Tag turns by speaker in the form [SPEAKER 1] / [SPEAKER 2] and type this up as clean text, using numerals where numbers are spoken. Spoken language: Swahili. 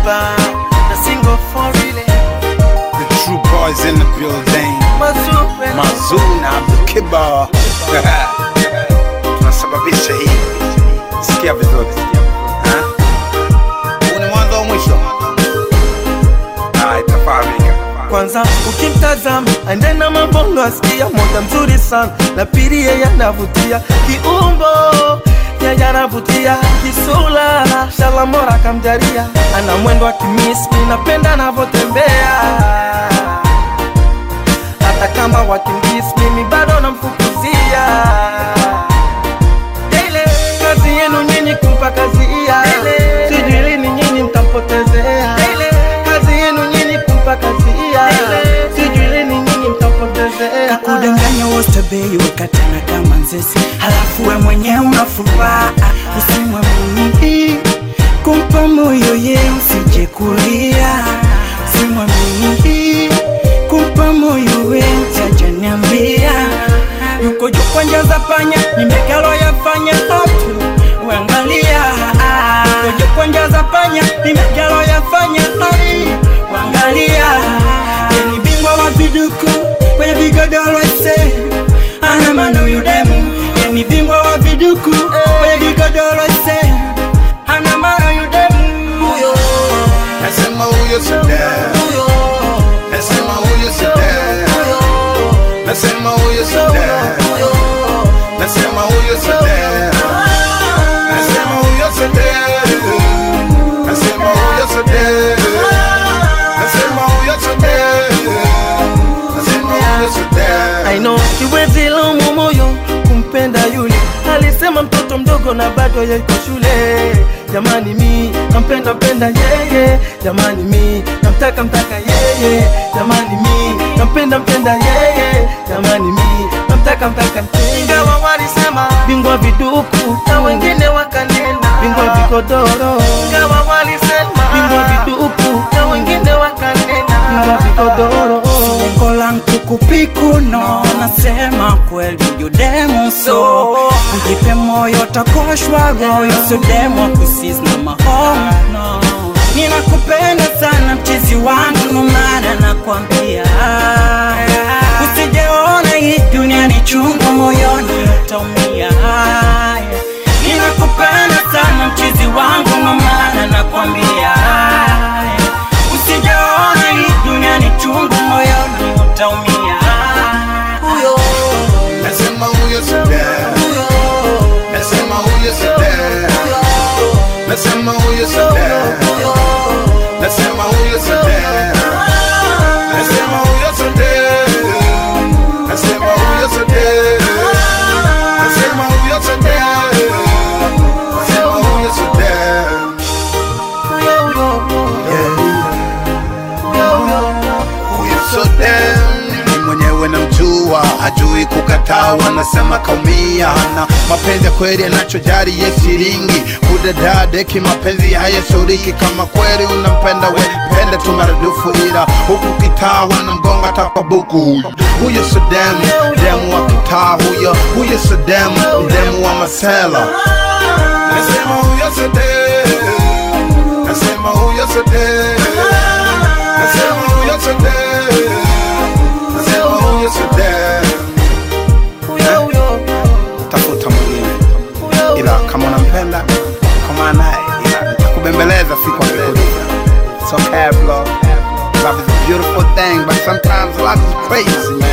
[SPEAKER 1] Kiba, the single for relay.
[SPEAKER 2] The true boys in the building. Mazuna Abdul Kiba. Tunasababisha hii. Sikia vizuri. Huu ni mwanzo wa mwisho. Itafahamika.
[SPEAKER 1] Kwanza ukimtazama andena mabongo asikia moja mzuri sana. Na pili yeye anavutia kiumbo, yeye anavutia kisula. Shalamora kamjaria, ana mwendo wa kimiski, napenda anavotembea. Hata kama wakimbisi mimi bado namfukuzia. Daily kazi yenu nyinyi kumpa kazi iya. Sijui lini nyinyi mtampotezea. Kazi yenu nyinyi kumpa kazi iya. Sijui lini nyinyi mtampotezea.
[SPEAKER 3] Kakudanganya wote bei wakatana kama nzesi, halafu we mwenye unafuraha. Usimwamini kumpa moyo ye usije kulia. Usimwamini kumpa moyo we usijaniambia. Yuko juu kwa njia za panya, nimekalo yafanya hotu uangalia. Yuko juu kwa njia za panya, nimekalo yafanya hotu uangalia. Yeni bingwa wa viduku kwenye vigodoro ise, ana mano yudemu. Yeni bingwa wa viduku kwenye vigodoro ise, ana mano yudemu.
[SPEAKER 2] Nasema huyo sida. Nasema huyo sida. Nasema huyo sida. Nasema huyo sida. Nasema huyo sida. Nasema huyo sida. Nasema huyo sida. Nasema huyo sida.
[SPEAKER 1] I know siwezi laumu moyo kumpenda yule. Alisema mtoto mdogo na bado yuko shule. Jamani mi nampenda yeye. Jamani mi namtaka yeye. Jamani mi nampenda yeye. Jamani mi namtaka ingawa walisema bingwa viduku na wengine wakanena bingwa vigodoro. Ingawa walisema bingwa viduku na wengine wakanena bingwa vigodoro.
[SPEAKER 3] Lengo langu kupiku no, nasema kweli yudemu so. Ujipe moyo takoshwa goyo, so demo kusis na mahomo no. Ninakupenda sana mchizi wangu, no maana nakwambia. Usijeona hii dunia ni chungu, moyoni utaumia. Ninakupenda sana mchizi wangu, no maana nakwambia. Usijeona hii dunia ni chungu, moyoni utaumia.
[SPEAKER 2] Nasema huyo sida. Nasema huyo sida. Nasema huyo sida. Nasema huyo sida. Nasema huyo sida. Nasema huyo sida. Nasema huyo sida. Nasema huyo sida. Huyo sida. Mwenyewe namjua, hajui kukataa, wanasema kaumia. Na mapenzi ya kweli anachojari ye shilingi. Kudadadeki mapenzi haya shuriki. Kama kweli unampenda we pende tu maradufu, ila huku kitaa wanamgonga takwa buku. Huyo so demu wa kitaa huyo. Huyo so demu wa masela. Nasema huyo so demu. Nasema huyo so demu. Nasema huyo so demu. Nasema huyo so demu. Tafuta mwingine, ila kama unampenda kama naye, ila nitakubembeleza siku akikuliza. It's okay bro. Love is a beautiful thing, but sometimes love is crazy man.